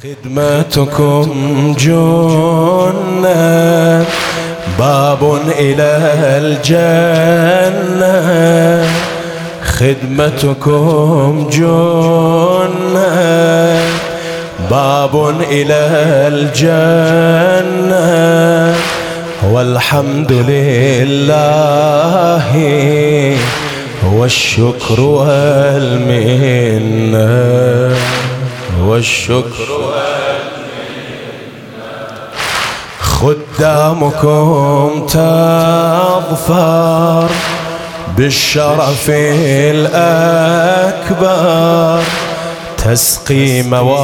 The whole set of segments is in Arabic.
خدمتكم جنة باب إلى الجنة، خدمتكم جنة باب إلى الجنة، والحمد لله والشكر والمنة، والشكر والمنة. خدامكم تظفر بالشرف الأكبر، تسقي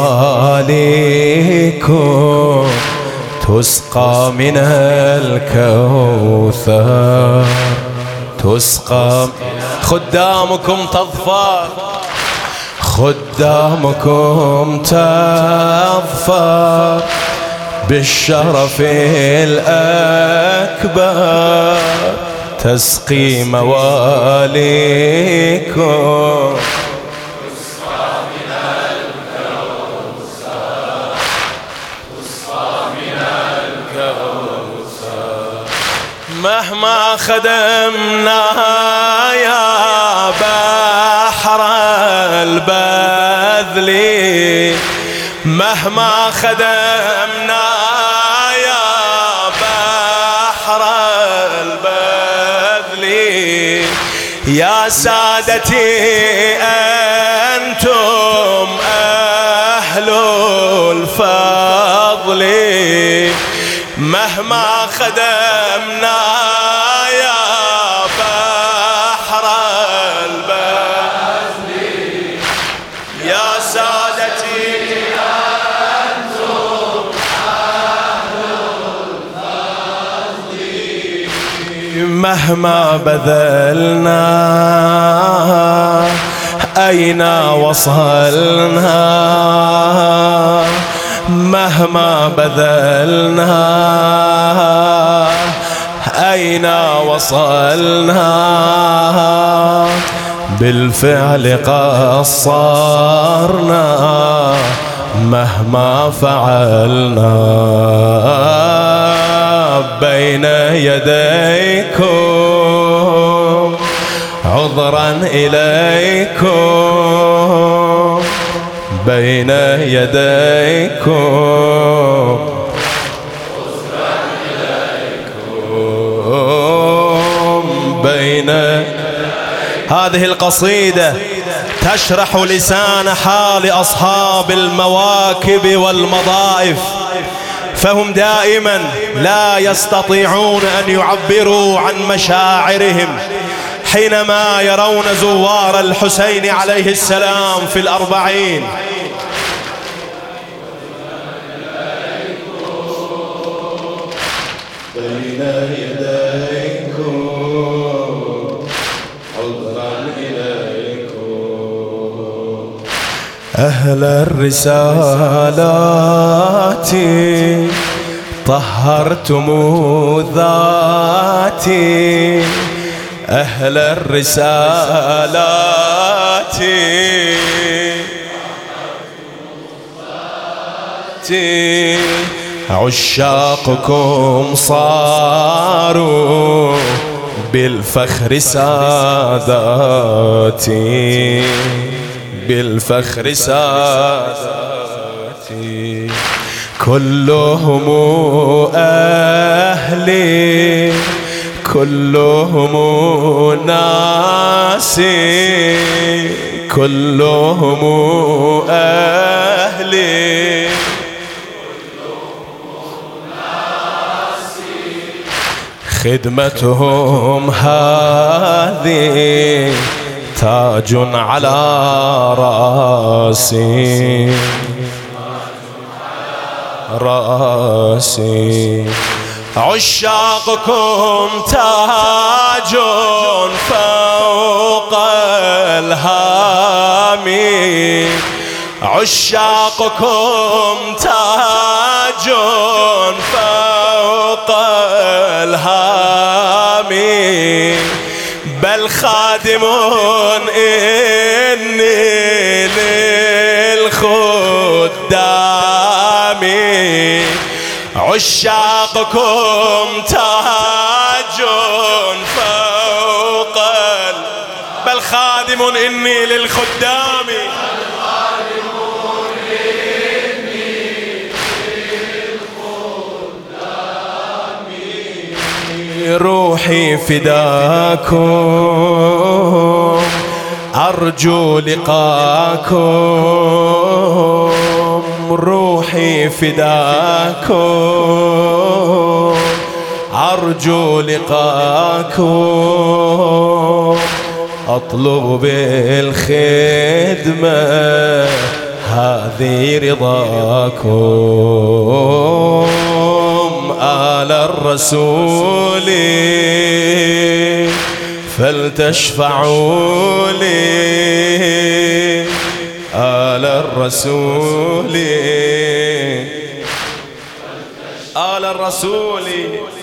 مواليكم تسقى من الكوثر، تسقى. خدامكم تظفر، خدامكم تظفر بالشرف الأكبر، تسقي مواليكم تسقى من الكوثر، تسقى من الكوثر. مهما خدمنا يا بحر البذل، مهما خدمنا يا بحر البذل، يا سادتي أنتم أهل الفضل، مهما خدمنا يا بحر البذل، يا سادتي أنتم أهل الفضل، مهما بذلنا أين وصلنا، مهما بذلنا أين وصلنا، بالفعل قصرنا مهما فعلنا، بين يديكم عذرا إليكم، بين يديكم عذرا إليكم، بين. هذه القصيدة تشرح لسان حال أصحاب المواكب والمضائف، فهم دائما لا يستطيعون أن يعبروا عن مشاعرهم حينما يرون زوار الحسين عليه السلام في الأربعين. بين يديكم عذرا إليكم، أهل الرسالات طهرتم ذاتي، أهل الرسالات عشاقكم صاروا بالفخر ساداتي، بالفخر ساداتي، كلهم أهلي كلهم ناسي، كلهم أهلي خدمتهم هذه تاج على راسي، راسي. عشاقكم تاج فوق الهام، عشاقكم تاج فوق الهام، بل خادم إني للخدام عشاقكم تاج فوق بل خادم إني للخدام روحي فداكم أرجو لقاكم روحي فداكم أرجو لقاكم أطلب بالخدمة هذه رضاكم آل الرسول فلتشفعوا لي آل الرسول آل الرسول